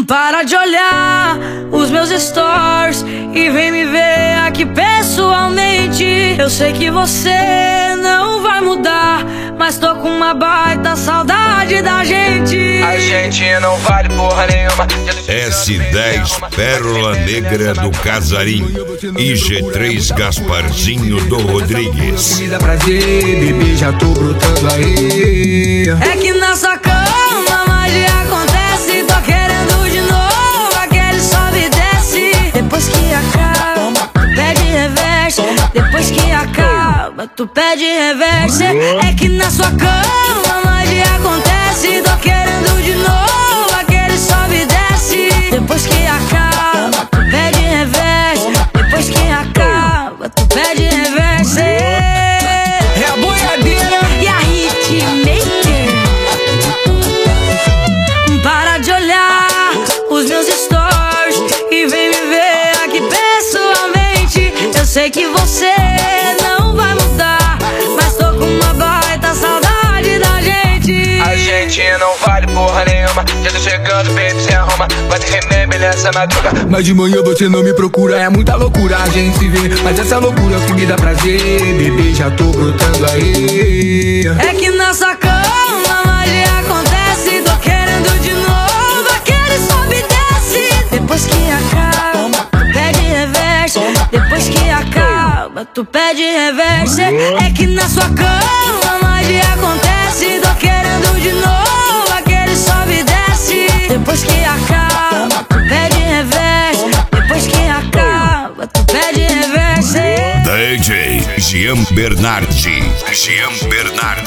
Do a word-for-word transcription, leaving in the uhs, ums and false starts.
Para de olhar os meus stories e vem me ver aqui pessoalmente. Eu sei que você não vai mudar, mas tô com uma baita saudade da gente. A gente não vale porra nenhuma. S dez Pérola Negra do Casarim e G três Gasparzinho do Rodrigues. Me dá prazer, bebê, já tô brotando aí. É que na sua cama magia acontece. Tô querendo de novo aquele sobe e desce. Depois que acaba, tu pede reverse. Depois que acaba, tu pede reverse. É que na sua cama magia acontece. Tô querendo de novo aquele sobe e desce. Depois que acaba, tu pede reverse. Depois que acaba, tu pede reverse. É a boiadeira e a hitmaker. Para de olhar os meus stories e vem me ver aqui pessoalmente. Eu sei que você não vai mudar, mas tô com uma baita saudade da gente. A gente não vale porra nenhuma. Já tô chegando, baby, se arruma. Vai te remember nessa madruga. Mas de manhã você não me procura. É muita loucura a gente se vê, mas essa loucura que me dá prazer. Bebê, já tô brotando aí. É que na sua cama magia acontece. Tô querendo de novo aquele sobe e desce. Depois que acaba, tu pede reverse. Depois que acaba, tu pede reverse. É que na sua cama magia acontece. Tô querendo de novo aquele sobe e desce. Depois que acaba, tu pede reverse. Depois que acaba, tu pede reverse. D J Jean Bernardi. Jean Bernardi.